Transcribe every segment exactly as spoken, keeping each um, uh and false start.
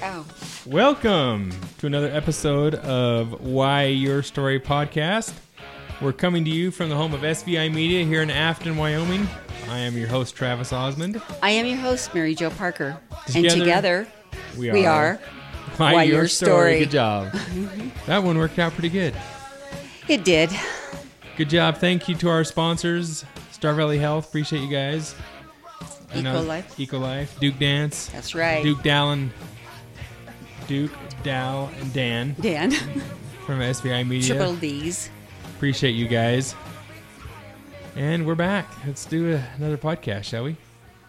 Ow. Welcome to another episode of Why Your Story podcast. We're coming to you from the home of S V I Media here in Afton, Wyoming. I am your host, Travis Osmond. I am your host, Mary Jo Parker. Together, and together, we are, we are Why, Why Your, Your story. Story. Good job. That one worked out pretty good. It did. Good job. Thank you to our sponsors, Star Valley Health. Appreciate you guys. Eco-Life. Eco-Life. Duke Dance. That's right. Duke Dallin. Duke, Dal, and Dan Dan. from S V I Media. Triple D's. Appreciate you guys. And we're back. Let's do a, another podcast, shall we?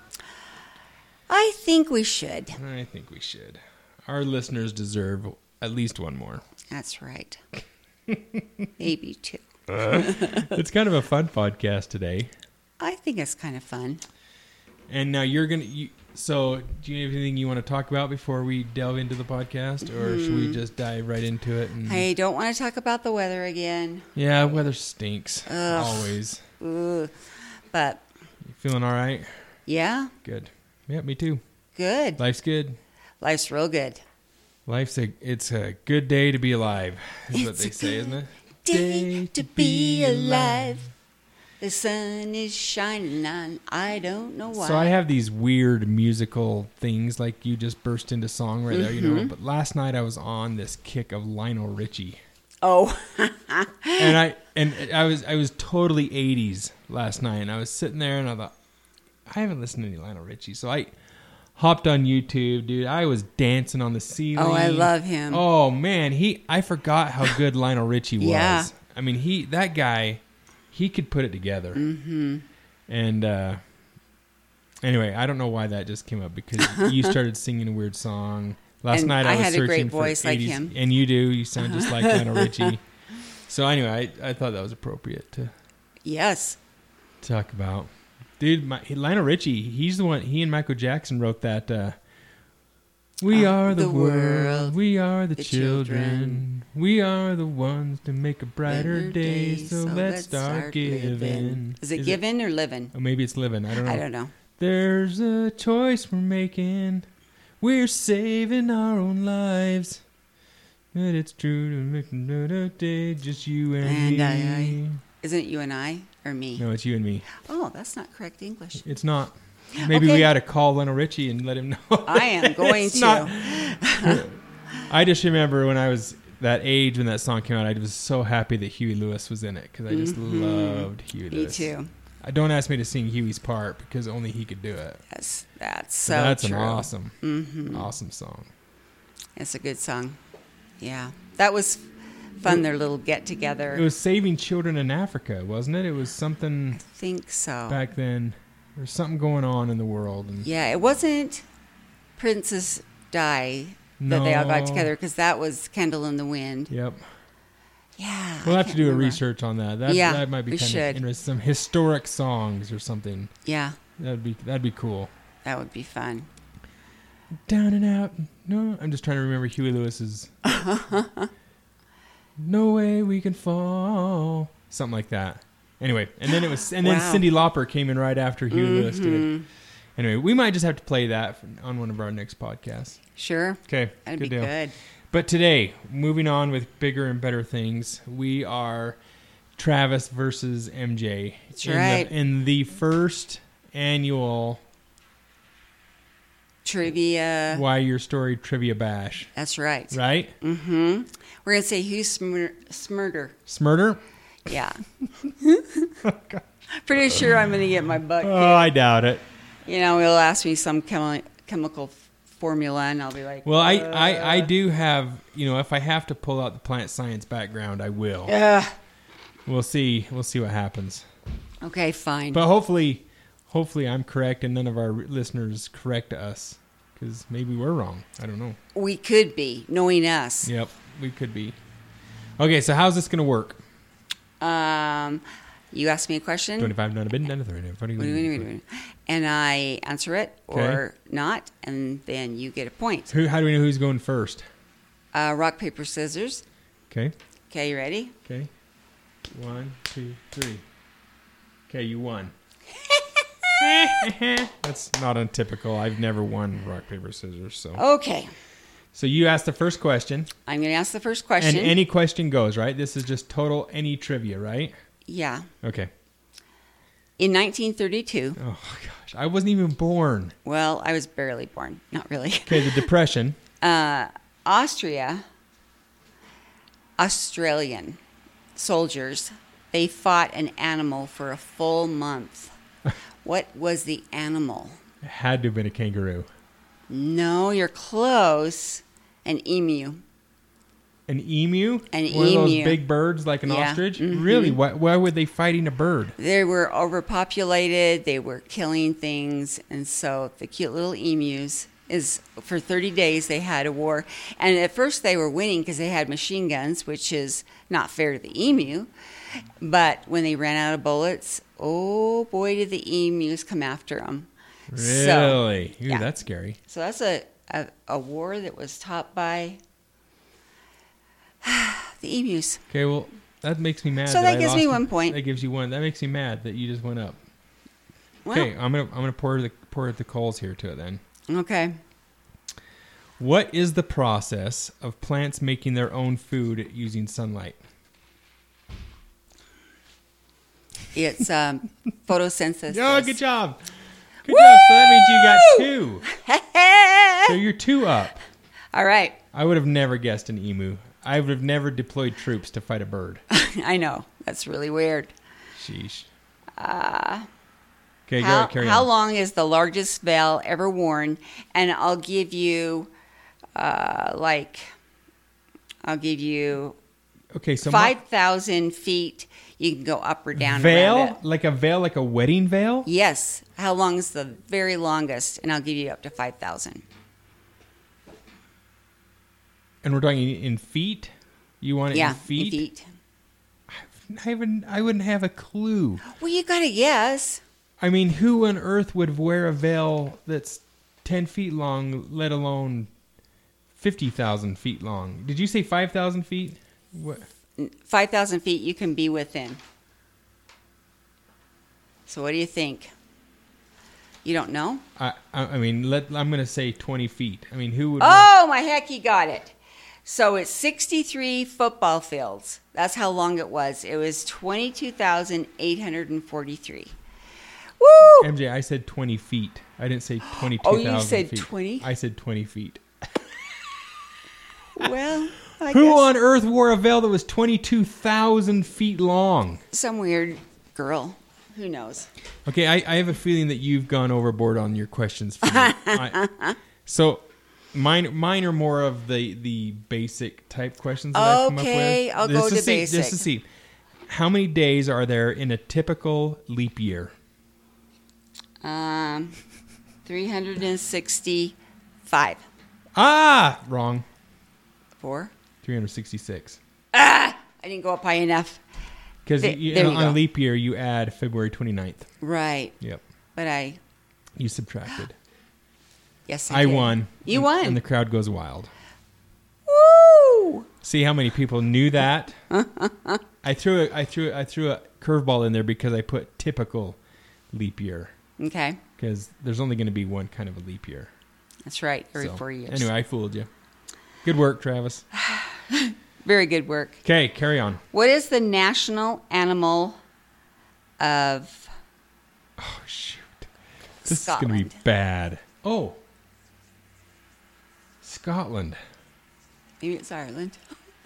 I think we should. I think we should. Our listeners deserve at least one more. That's right. Maybe two. It's kind of a fun podcast today. I think it's kind of fun. And now you're going to... So, do you have anything you want to talk about before we delve into the podcast? Or mm. should we just dive right into it? And... I don't want to talk about the weather again. Yeah, weather stinks. Ugh. Always. Ugh. But... You feeling all right? Yeah. Good. Yeah, me too. Good. Life's good. Life's real good. Life's a... It's a good day to be alive, is it's what they say, isn't it? Day to be alive. The sun is shining on, I don't know why. So I have these weird musical things, like you just burst into song right there, mm-hmm. you know. But last night I was on this kick of Lionel Richie. Oh. and I and I was I was totally eighties last night, and I was sitting there and I thought, I haven't listened to any Lionel Richie. So I hopped on YouTube, dude. I was dancing on the ceiling. Oh, I love him. Oh man, he I forgot how good Lionel Richie was. Yeah. I mean, he that guy He could put it together. Mm-hmm. And uh, anyway, I don't know why that just came up because you started singing a weird song. Last and night I, I was had searching a great for voice eighties, like him. And you do. You sound just like Lionel Richie. So anyway, I, I thought that was appropriate to yes talk about. Dude, my, Lionel Richie, he's the one, he and Michael Jackson wrote that... Uh, We uh, are the, the world. world, We are the, the children. children. We are the ones to make a brighter Better day. day, So, so let's let's start, start giving. living. Is it giving or living? Or maybe it's living. I don't know. I don't know. There's a choice we're making. We're saving our own lives. But it's true to make another day. Just you and, And me. I, I. Isn't it you and I or me? No, it's you and me. Oh, that's not correct English. It's not. Maybe okay. we ought to call Lionel Richie and let him know. I am going to. Not, I just remember when I was that age when that song came out, I was so happy that Huey Lewis was in it because I just mm-hmm. loved Huey Me Lewis. Me too. I don't ask me to sing Huey's part because only he could do it. Yes, that's so but that's true. an awesome, mm-hmm. awesome song. It's a good song. Yeah, that was fun. Their little get together. It was Saving Children in Africa, wasn't it? It was something. I think so. Back then, there's something going on in the world. And yeah, it wasn't Princess Di that no. they all got together because that was Candle in the Wind. Yep. Yeah. We'll I have to can't do remember. a research on that. That, yeah, that might be we kind should. of interesting. Some historic songs or something. Yeah. That'd be that'd be cool. That would be fun. Down and out. No, I'm just trying to remember Huey Lewis's. No way we can fall. Something like that. Anyway, and then it was, and then wow. Cyndi Lauper came in right after Huey mm-hmm. Lewis did. Anyway, we might just have to play that on one of our next podcasts. Sure. Okay. That'd good be deal. good. But today, moving on with bigger and better things, we are Travis versus M J. That's in right. The, in the first annual Trivia. Why Your Story Trivia Bash. That's right. Right? Mm-hmm. We're going to say who's smur- Smurder. Smurder? Yeah. Pretty sure I'm going to get my butt kicked. Oh, I doubt it. You know, he'll ask me some chemi- chemical f- formula, and I'll be like, Well, I, uh, I, I do have, you know, if I have to pull out the plant science background, I will. Uh, We'll see. We'll see what happens. okay, fine. But hopefully, hopefully I'm correct and none of our listeners correct us because maybe we're wrong. I don't know. We could be, knowing us. Yep, we could be. Okay, so how's this going to work? Um, you ask me a question, twenty-five, none of it, none of it. and I answer it or Okay. not, and then you get a point. Who, how do we know who's going first? Uh, rock, paper, scissors. Okay. Okay, you ready? Okay. One, two, three. Okay, you won. That's not untypical. I've never won rock, paper, scissors. So, Okay. So you asked the first question. I'm going to ask the first question. And any question goes, right? This is just total any trivia, right? Yeah. Okay. In nineteen thirty-two. Oh, gosh. I wasn't even born. Well, I was barely born. Not really. Okay, the Depression. Uh, Austria, Australian soldiers, they fought an animal for a full month. What was the animal? It had to have been a kangaroo. No, you're close. An emu. An emu? An One emu. of those big birds like an Yeah. ostrich? Mhm. Really? Why, why were they fighting a bird? They were overpopulated. They were killing things. And so the cute little emus is for thirty days they had a war. And at first they were winning because they had machine guns, which is not fair to the emu. But when they ran out of bullets, oh boy, did the emus come after them. Really? So, Ooh, yeah. that's scary. So that's a, a, a war that was taught by the emus. Okay, well, that makes me mad. So that I gives me lost- one point. That gives you one. That makes me mad that you just went up. Well, Okay, I'm gonna I'm gonna pour the pour the coals here to it then. okay. What is the process of plants making their own food using sunlight? It's um, photosynthesis. Oh, good job. Good job. So that means you got two. So you're two up. All right. I would have never guessed an emu. I would have never deployed troops to fight a bird. I know. That's really weird. Sheesh. Uh, Okay, how, go carry how on. long is the largest veil ever worn? And I'll give you, uh, like, I'll give you Okay, so my- five thousand feet. You can go up or down around veil, it. like a veil, like a wedding veil. Yes. How long is the very longest? And I'll give you up to five thousand. And we're talking in feet. You want it Yeah, in feet? in feet. I haven't. I wouldn't have a clue. Well, you got to guess. I mean, who on earth would wear a veil that's ten feet long, let alone fifty thousand feet long? Did you say five thousand feet? What? five thousand feet you can be within. So what do you think? You don't know? I. I I mean, let. I'm going to say twenty feet. I mean, who would? Oh, my heck, you got it. So it's sixty-three football fields. That's how long it was. It was twenty-two thousand eight hundred forty-three. Woo! M J, I said twenty feet. I didn't say twenty-two thousand Oh, you said feet. twenty? I said twenty feet. Well, I Who guess on earth wore a veil that was twenty-two thousand feet long? some weird girl. Who knows? Okay, I, I have a feeling that you've gone overboard on your questions for me. I, so mine mine are more of the, the basic type questions that I've come up with. Okay, I'll Just go to see, basic. Just to see. How many days are there in a typical leap year? Um, three hundred sixty-five. Ah! Wrong. Four? three hundred sixty-six. Ah! I didn't go up high enough. Because There- there you on a go. leap year, you add February twenty-ninth. Right. Yep. But I, You subtracted. yes, I, I did. won. You and, won. And the crowd goes wild. Woo! See how many people knew that? I threw a, I threw I threw a curveball in there because I put typical leap year Okay. because there's only going to be one kind of a leap year. That's right. Every So, four years. Anyway, I fooled you. Good work, Travis. Very good work. Okay, carry on. What is the national animal of Oh shoot, this Scotland? is going to be bad. Oh, Scotland. Maybe it's Ireland.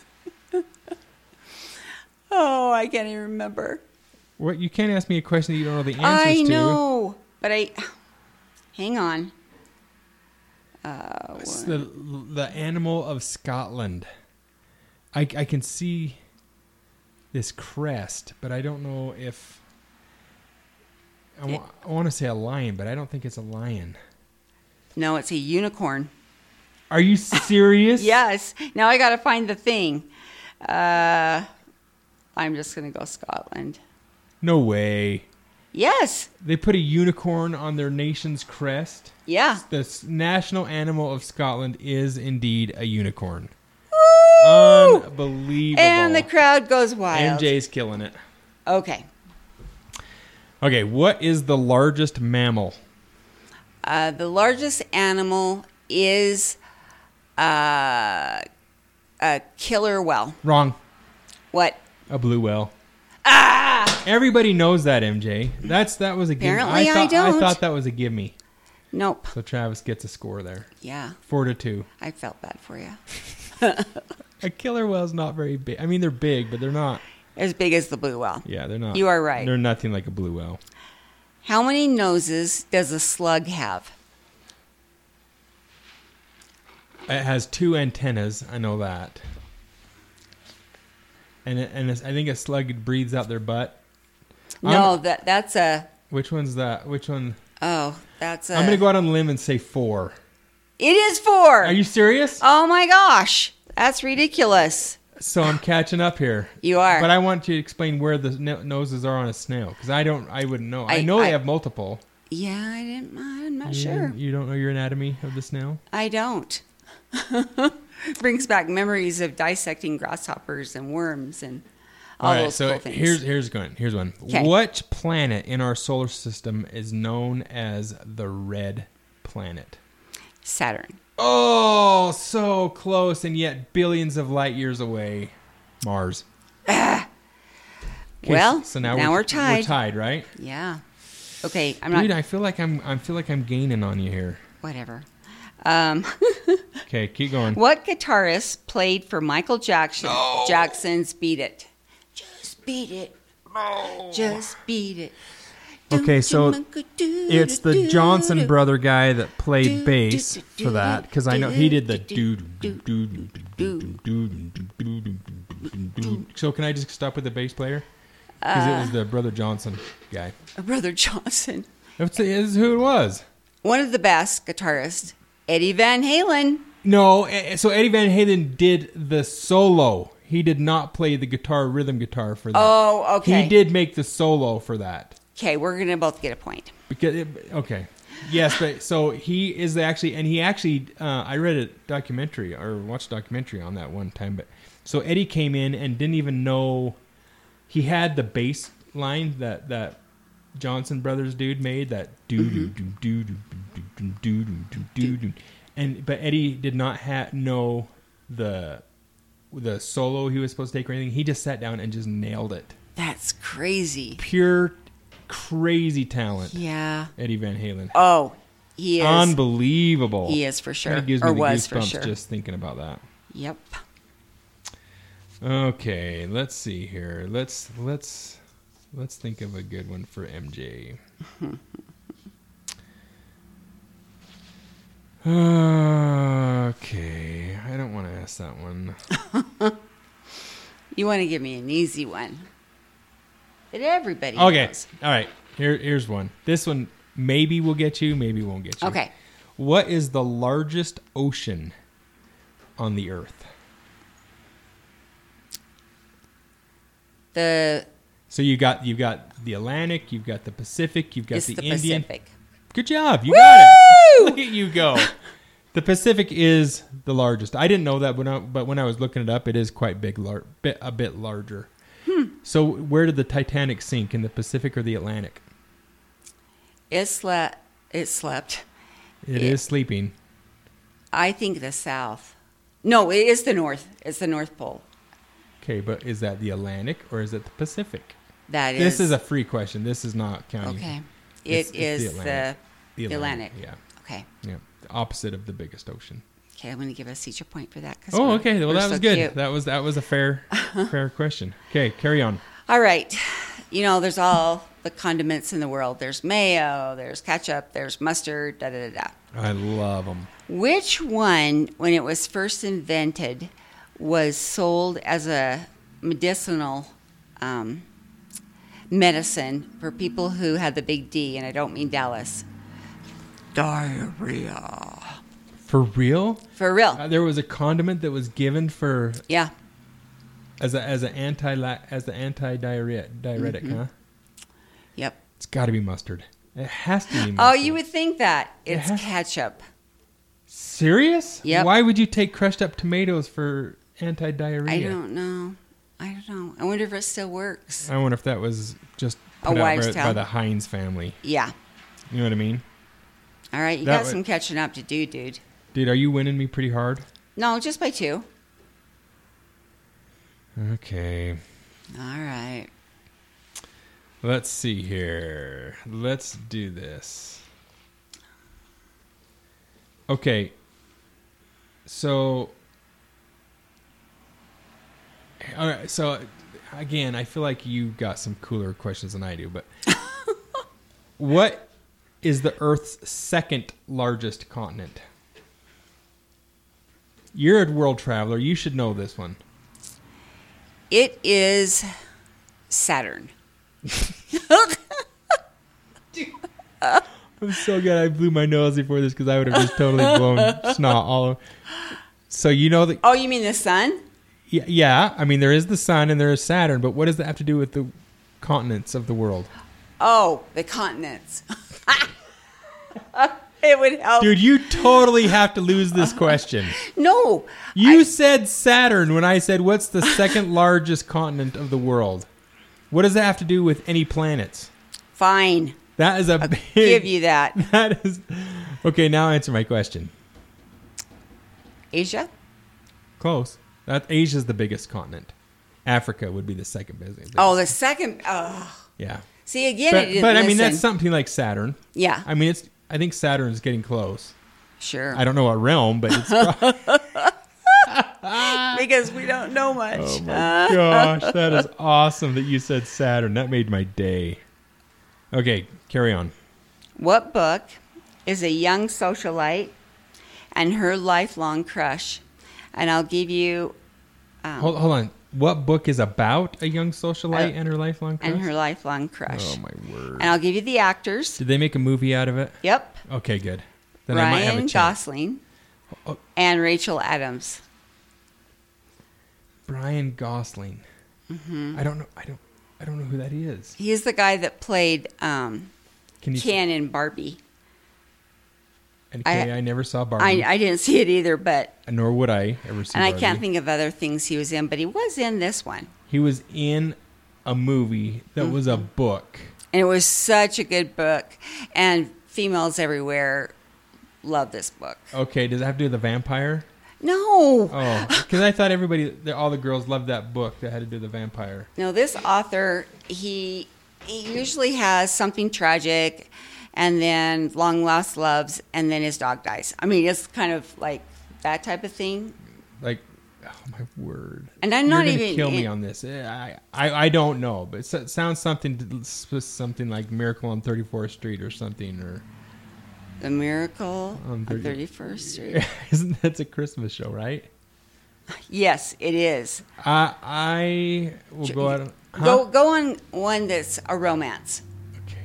Oh, I can't even remember. What? You can't ask me a question that you don't know the answers I to. know, but I. Hang on. Uh, It's the the animal of Scotland. I I can see this crest, but I don't know if I, wa- I want to say a lion, but I don't think it's a lion. no, it's a unicorn. Are you serious? Yes. Now I got to find the thing. Uh, I'm just going to go Scotland. No way. Yes. They put a unicorn on their nation's crest. Yeah. The s- national animal of Scotland is indeed a unicorn. Woo! Unbelievable. And the crowd goes wild. M J's killing it. Okay. Okay, what is the largest mammal? Uh, the largest animal is Uh, a killer whale. Wrong. What? A blue whale. Ah! Everybody knows that, M J. That's that was a give me. Apparently I, I thought, don't. I thought that was a give me. Nope. So Travis gets a score there. Yeah. Four to two. I felt bad for you. A killer whale's not very big. I mean, they're big, but they're not. As big as the blue whale. Yeah, they're not. You are right. They're nothing like a blue whale. How many noses does a slug have? It has two antennas. I know that. And it, and it's, I think a slug breathes out their butt. No, I'm, that that's a. Which one's that? Which one? Oh, that's a. I'm gonna go out on a limb and say four. It is four. Are you serious? Oh my gosh, that's ridiculous. So I'm catching up here. You are. But I want you to explain where the no- noses are on a snail, because I don't. I wouldn't know. I, I- know I- they have multiple. Yeah, I didn't. I'm not You- sure. You don't know your anatomy of the snail? I don't. Brings back memories of dissecting grasshoppers and worms and all, All right. those So cool things. here's here's one. Here's one. 'Kay. What planet in our solar system is known as the red planet? Saturn. Oh, so close, and yet billions of light years away. Mars. Ah. 'Kay, Well, so now, now we're, we're tied. We're tied, right? Yeah. Okay, I'm Dude, not. I feel like I'm. I feel like I'm gaining on you here. Whatever. Um, Okay, keep going. what guitarist played for Michael Jackson? No. Jackson's "Beat It"? Just beat it. No. Just beat it. Okay, so it's the Johnson brother guy that played bass for that, because I know he did the do do do do do do do. So can I just stop with the bass player? Because it was the brother Johnson guy. Brother Johnson. That's this is who it was. One of the best guitarists, Eddie Van Halen. No, eh, so Eddie Van Halen did the solo. He did not play the guitar, rhythm guitar for that. Oh, okay. He did make the solo for that. Okay, we're gonna both get a point. Because it, okay, yes, but so he is actually, and he actually, uh, I read a documentary or watched a documentary on that one time. But so Eddie came in and didn't even know he had the bass line that that Johnson Brothers dude made, that do do do do do do do do do do, and but Eddie did not ha- know the the solo he was supposed to take or anything. He just sat down and just nailed it. That's crazy. Pure crazy talent. Yeah. Eddie Van Halen. Oh, he is. Unbelievable. He is for sure. Kinda gives Or me the was for goosebumps sure. just thinking about that. Yep. Okay, let's see here. Let's let's let's think of a good one for M J. Okay, I don't want to ask that one. You want to give me an easy one that everybody Okay, knows. all right. Here, here's one. This one maybe will get you, maybe won't get you. Okay. What is the largest ocean on the Earth? The So you got you've got the Atlantic, you've got the Pacific, you've got it's the, the Indian. Pacific. Good job, you Woo! got it. Look at you go. The Pacific is the largest. I didn't know that, when I, but when I was looking it up, it is quite big, lar- bit a bit larger. Hmm. So where did the Titanic sink, in the Pacific or the Atlantic? It slept. It slept. It Yeah. is sleeping. I think the South. No, it is the North. It's the North Pole. Okay, but is that the Atlantic or is it the Pacific? That is. This is a free question. This is not counting. Okay. It's- It it's is the the, Atlantic. the Atlantic. Yeah, Okay. yeah. The opposite of the biggest ocean. Okay, I'm going to give us each a point for that. 'cause Oh, we're- okay. Well, we're that so was good. cute. That was that was a fair fair question. Okay, carry on. All right. You know, there's all the condiments in the world. There's mayo, there's ketchup, there's mustard, da da da da. I love them. Which one, when it was first invented, was sold as a medicinal um, medicine for people who had the big D, and I don't mean Dallas? Diarrhea. For real? For real. Uh, there was a condiment that was given for Yeah. as a as an anti as the anti diarrhea diuretic, Mm-hmm. huh? Yep. It's got to be mustard. It has to be mustard. Oh, you would think that. It It's has- ketchup. Serious? Yep. Why would you take crushed up tomatoes for anti diarrhea? I don't know. I don't know. I wonder if it still works. I wonder if that was just A put out wives' by, tale. by the Heinz family. Yeah. You know what I mean? All right. You That got would- some catching up to do, dude. Dude, are you winning me pretty hard? No, just by two. Okay. All right. Let's see here. Let's do this. Okay. So, all right. So, again, I feel like you got some cooler questions than I do, but what is the Earth's second largest continent? You're a world traveler. You should know this one. It is Saturn. I'm so glad I blew my nose before this because I would have just totally blown snot all over. So you know that? Oh, you mean the sun? Yeah, yeah. I mean, there is the sun and there is Saturn, but what does that have to do with the continents of the world? Oh, the continents. It would help. Dude, you totally have to lose this question. No. You I, said Saturn when I said, what's the second largest continent of the world? What does that have to do with any planets? Fine. That is a I'll big... give you that. That is... Okay, now answer my question. Asia? Close. That Asia's the biggest continent. Africa would be the second biggest. Oh, the second... Oh. Yeah. See, again, But, it didn't but I mean, listen. that's something like Saturn. Yeah. I mean, it's. I think Saturn's getting close. Sure. I don't know what realm, but it's... Because we don't know much. Oh my gosh, that is awesome that you said Saturn. That made my day. Okay, carry on. What book is a young socialite and her lifelong crush? And I'll give you... Um, Hold, hold on. What book is about a young socialite Uh, and her lifelong crush? and her lifelong crush. Oh, my word. And I'll give you the actors. Did they make a movie out of it? Yep. Okay, good. Then I might have a Ryan chance. Gosling Oh. and Rachel Adams. Brian Gosling. Mm-hmm. I don't know. I don't. I don't know who that is. He's the guy that played um, Can you? Ken in Barbie. Okay, I, I never saw Barbie. I, I didn't see it either, but... Nor would I ever see And Barbie. I can't think of other things he was in, but he was in this one. He was in a movie that Mm-hmm. was a book. And it was such a good book. And females everywhere love this book. Okay, does it have to do with the vampire? No. Oh, because I thought everybody, all the girls loved that book that had to do with the vampire. No, this author, he he usually has something tragic and then long lost loves and then his dog dies. I mean, it's kind of like that type of thing. Like, oh my word! And I'm not You're gonna even kill me in- on this. Eh, I, I, I don't know, but it sounds something something like Miracle on thirty-fourth Street or something, or The Miracle On on thirty thirty-first Street. isn't that's a Christmas show, right? Yes, it is. I I will go out. On, huh? Go go on one that's a romance. Okay.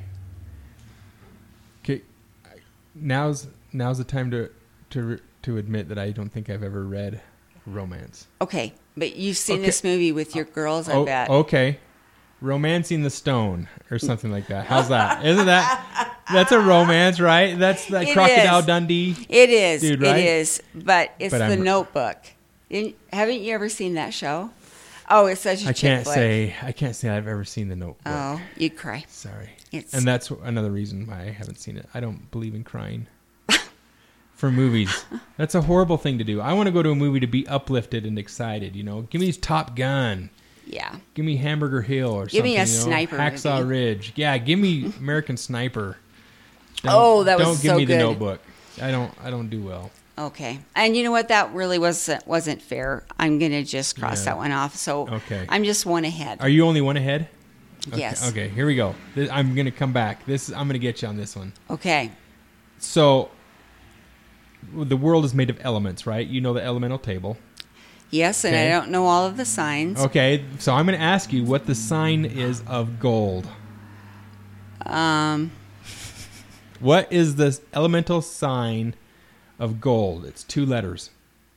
Okay. I- Now's now's the time to to to admit that I don't think I've ever read romance. Okay, but you've seen Okay. this movie with your girls, I Oh, bet. okay. Romancing the Stone or something like that. How's that? Isn't that that's a romance, right? That's like It Crocodile is. Dundee. It is. Dude, right? It is. But it's But The I'm- Notebook. Didn't, haven't you ever seen that show? Oh, it's such a I chick can't flick. say I can't say I've ever seen The Notebook. Oh, you'd cry. Sorry. It's And that's another reason why I haven't seen it. I don't believe in crying. For movies. That's a horrible thing to do. I want to go to a movie to be uplifted and excited, you know. Give me Top Gun. yeah. Give me Hamburger Hill or Give something. me a you know? sniper Hacksaw movie. Ridge. Yeah, give me American Sniper. Don't, Oh, that was Don't give so me good. The Notebook. I don't I don't do well. Okay. And you know what? That really wasn't wasn't fair. I'm gonna just cross Yeah. that one off. So Okay. I'm just one ahead. Are you only one ahead? Okay, Yes. Okay, here we go. This, I'm going to come back. This I'm going to get you on this one. Okay. So the world is made of elements, right? You know the elemental table. Yes, and Okay. I don't know all of the signs. Okay, so I'm going to ask you what the sign is of gold. Um, What is the elemental sign of gold? It's two letters.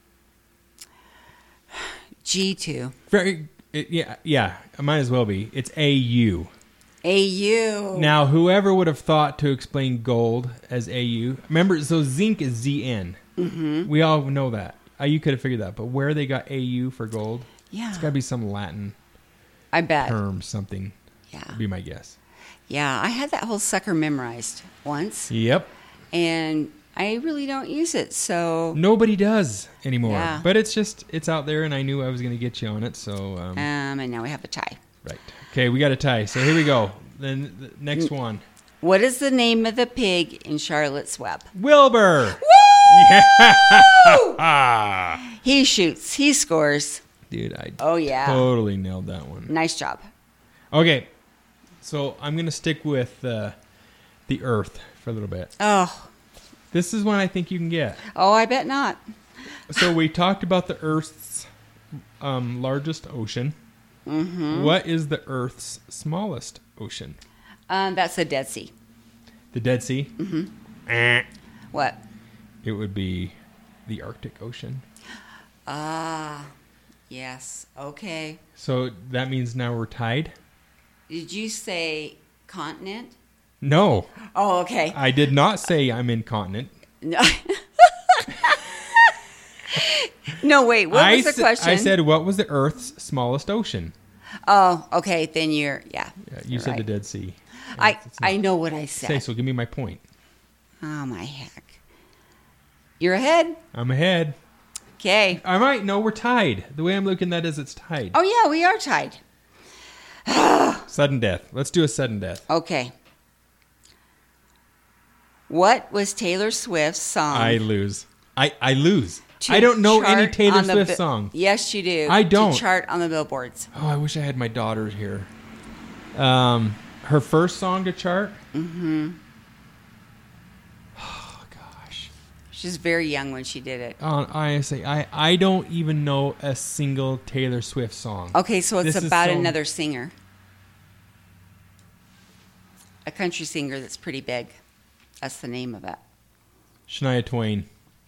G two. Very, it, yeah, yeah. It might as well be. It's A U. A U. Now, whoever would have thought to explain gold as A U? Remember, so zinc is Z N. Mm-hmm. We all know that. Uh, you could have figured that, but where they got A U for gold? Yeah. It's got to be some Latin I bet. term, something. Yeah. Would be my guess. Yeah. I had that whole sucker memorized once. Yep. And I really don't use it, so Nobody does anymore. Yeah. But it's just, it's out there, and I knew I was going to get you on it, so... Um, um, and now we have a tie. right. Okay, we got a tie. So here we go. Then the next one. What is the name of the pig in Charlotte's Web? Wilbur. Woo! Yeah. He shoots. He scores. Dude, I Oh, yeah. totally nailed that one. Nice job. Okay, so I'm going to stick with uh, the Earth for a little bit. Oh, This is one I think you can get. oh, I bet not. So we talked about the Earth's um, largest ocean. Mm-hmm. What is the Earth's smallest ocean? Um, that's the Dead Sea. The Dead Sea? Mm-hmm. What? It would be the Arctic Ocean. Ah, yes. Okay. So that means now we're tied? Did you say continent? No, Oh, okay. I did not say I'm incontinent. No. No, wait. What I was the sa- question? I said, what was the Earth's smallest ocean? Oh, okay. Then you're, yeah. Yeah, you you're said right. the Dead Sea. I, It's- it's not. I know what I Say, said. so give me my point. Oh, my heck. You're ahead. I'm ahead. Okay. I might. No, we're tied. The way I'm looking at it is it's tied. Oh, yeah, we are tied. Sudden death. Let's do a sudden death. Okay. What was Taylor Swift's song? I lose. I, I lose. to I don't know any chart Taylor on the Swift bi- song. Yes, you do. I don't. To chart on the billboards. Oh, I wish I had my daughter here. Um, her first song to chart? Mm-hmm. Oh, gosh. She's very young when she did it. Uh, honestly, I, I don't even know a single Taylor Swift song. Okay, so it's This is about so- another singer. A country singer that's pretty big. That's the name of it. Shania Twain.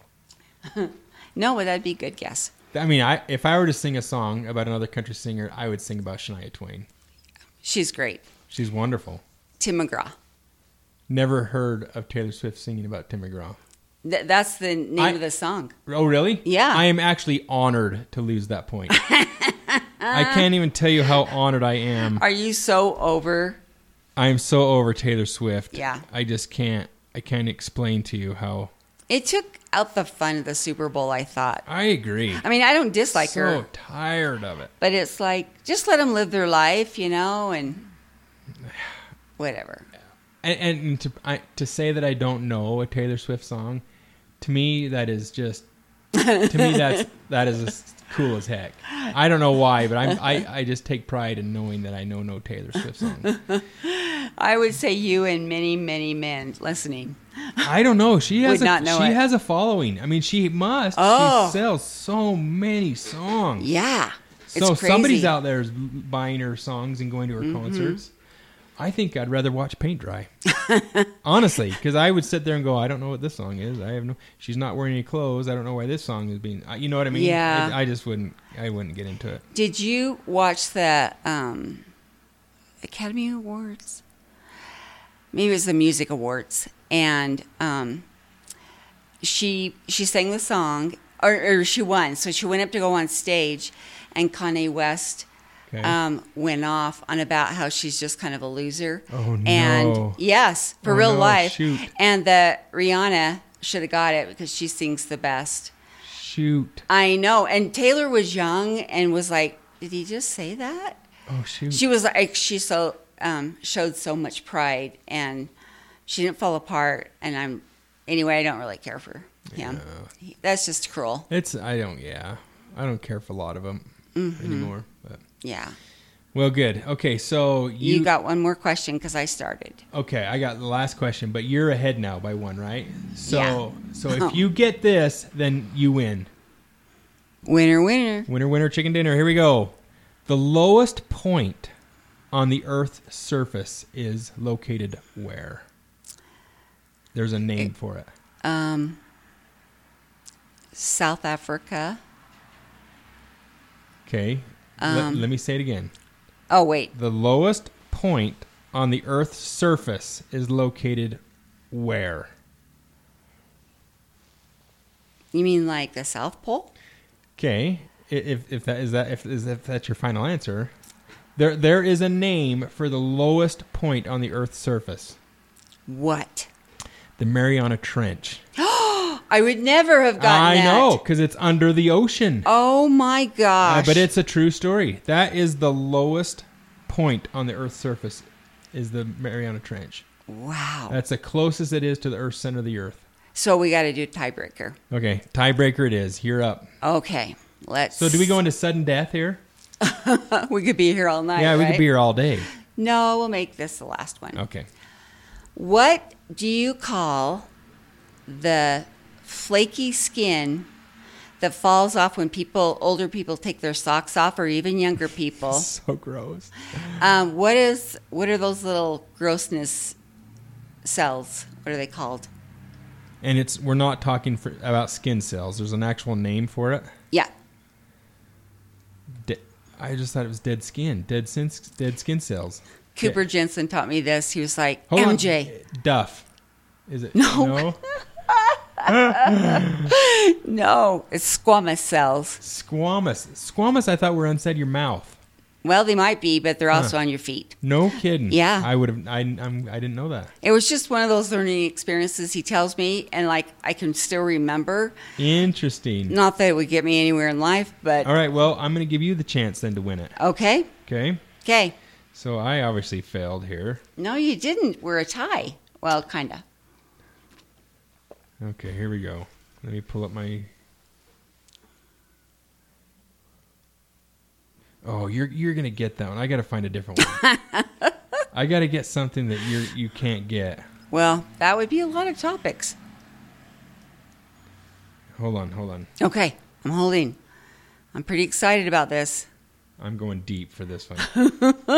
No, but that'd be a good guess. I mean, I if I were to sing a song about another country singer, I would sing about Shania Twain. She's great. She's wonderful. Tim McGraw. Never heard of Taylor Swift singing about Tim McGraw. Th- that's the name I- of the song. Oh, really? Yeah. I am actually honored to lose that point. I can't even tell you how honored I am. Are you so over? I am so over Taylor Swift. Yeah. I just can't. I can't explain to you how. It took out the fun of the Super Bowl, I thought. I agree. I mean, I don't dislike so her, tired of it. but it's like, just let them live their life, you know, and whatever. And, and to I, to say that I don't know a Taylor Swift song, to me that is just to me that's that is as cool as heck. I don't know why, but I'm, I I just take pride in knowing that I know no Taylor Swift songs. I would say you and many, many men listening. I don't know. She has Would a, not know she it. has a following. I mean, she must. Oh. She sells so many songs. Yeah. So it's crazy. somebody's out there is buying her songs and going to her Mm-hmm. concerts. I think I'd rather watch paint dry. Honestly, because I would sit there and go, I don't know what this song is. I have no. She's not wearing any clothes. I don't know why this song is being. You know what I mean? Yeah. I, I just wouldn't. I wouldn't get into it. Did you watch the um, Academy Awards? Maybe it was the Music Awards, and um, she she sang the song, or, or she won. So she went up to go on stage, and Kanye West Okay. um, went off on about how she's just kind of a loser. Oh, no. And yes, for Oh, real no, life. shoot. And that Rihanna should have got it because she sings the best. Shoot. I know. And Taylor was young and was like, "Did he just say that?" Oh shoot. She was like, she so um, showed so much pride, and she didn't fall apart. And I'm anyway, I don't really care for him. He- That's just cruel. It's. I don't. Yeah. I don't care for a lot of them Mm-hmm. anymore. But Yeah. well, good. Okay, so you, You, got one more question because I started. Okay, I got the last question, but you're ahead now by one, right? So, Yeah. so if Oh. you get this, then you win. Winner, winner. Winner, winner, chicken dinner. Here we go. The lowest point on the Earth's surface is located where? There's a name for it. Um, South Africa. Okay. Let- Um, let me say it again. Oh, wait. The lowest point on the Earth's surface is located where? You mean like the South Pole? Okay. I- If if that is that if is if that's your final answer, there there is a name for the lowest point on the Earth's surface. What? The Mariana Trench. I would never have gotten I that. know, because it's under the ocean. Oh my gosh. Uh, but it's a true story. That is the lowest point on the Earth's surface, is the Mariana Trench. Wow. That's the closest it is to the Earth's center of the Earth. So we got to do tiebreaker. Okay, tiebreaker it is. You're up. Okay, let's. So do we go into sudden death here? We could be here all night. Yeah, we right? could be here all day. No, we'll make this the last one. Okay. What do you call the flaky skin that falls off when people, older people, take their socks off, or even younger people? So gross. Um, what is? What are those little grossness cells? What are they called? And it's we're not talking for, about skin cells. There's an actual name for it. Yeah. De- I just thought it was dead skin. Dead sin, dead skin cells. Cooper Yeah. Jensen taught me this. He was like, Hold M J. on. Duff. Is it? No. No? No, it's squamous cells. Squamous. Squamous, I thought were inside your mouth. Well, they might be, but they're also Huh. on your feet. No kidding. Yeah. I would have. I. I'm, I didn't know that. It was just one of those learning experiences he tells me, and like I can still remember. Interesting. Not that it would get me anywhere in life, but All right. Well, I'm going to give you the chance then to win it. okay. Okay. Okay. So I obviously failed here. No, you didn't. We're a tie. Well, kind of. Okay. Here we go. Let me pull up my. Oh, you're you're gonna get that one. I gotta find a different one. I gotta get something that you you can't get. Well, that would be a lot of topics. Hold on, hold on. Okay, I'm holding. I'm pretty excited about this. I'm going deep for this one.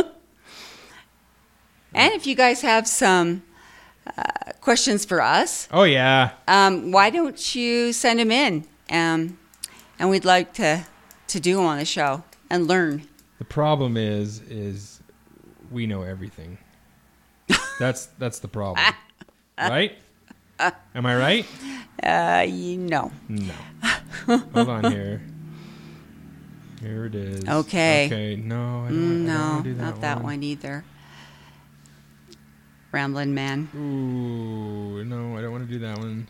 And if you guys have some uh, questions for us, Oh yeah. um, why don't you send them in? Um, and we'd like to, to do them on the show and learn. The problem is is we know everything. That's that's the problem. Right? Am I right? Uh, you know. No. Hold on here. Here it is. Okay. Okay. No, I don't, Mm, I don't no, wanna do that not that one either. Rambling man. Ooh, no, I don't want to do that one.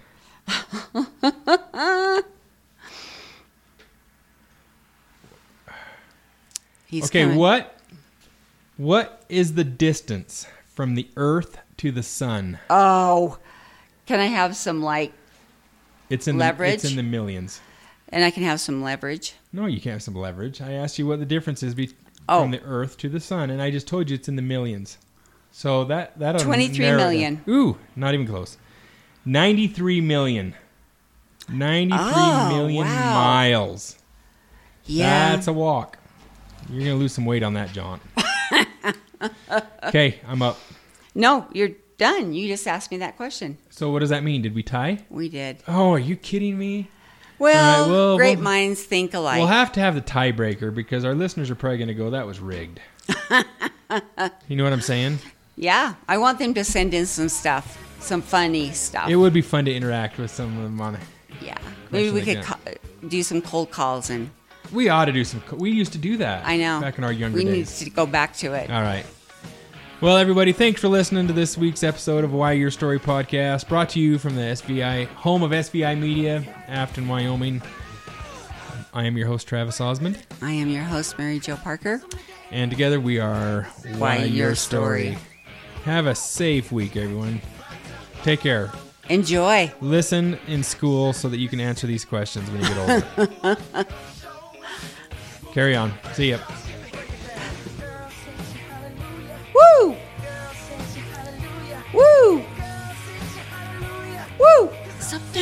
He's Okay, coming. what what is the distance from the Earth to the Sun? Oh, can I have some like, It's in Leverage? The, it's in the millions. and I can have some leverage. No, you can't have some leverage. I asked you what the difference is be- Oh. from the Earth to the Sun, and I just told you it's in the millions. So that that twenty-three million. Ooh, not even close. Ninety-three million. Ninety-three Oh, million wow. miles. Yeah. That's a walk. You're gonna lose some weight on that, John. Okay, I'm up. No, you're done. You just asked me that question. So what does that mean? Did we tie? We did. Oh, are you kidding me? Well, All right, well, great we'll- minds think alike. We'll have to have the tiebreaker because our listeners are probably gonna go, that was rigged. You know what I'm saying? Yeah, I want them to send in some stuff, some funny stuff. It would be fun to interact with some of them on it. yeah, maybe we like could ca- do some cold calls, and We ought to do some. co- We used to do that. I know Back in our younger we days. need to go back to it. All right. Well, everybody, thanks for listening to this week's episode of Why Your Story podcast, brought to you from the S V I, home of S V I Media, Afton, Wyoming. I am your host, Travis Osmond, I am your host, Mary Jo Parker. and together we are Why Your Story. Have a safe week, everyone. Take care. Enjoy. Listen in school so that you can answer these questions when you get older. Carry on. See ya.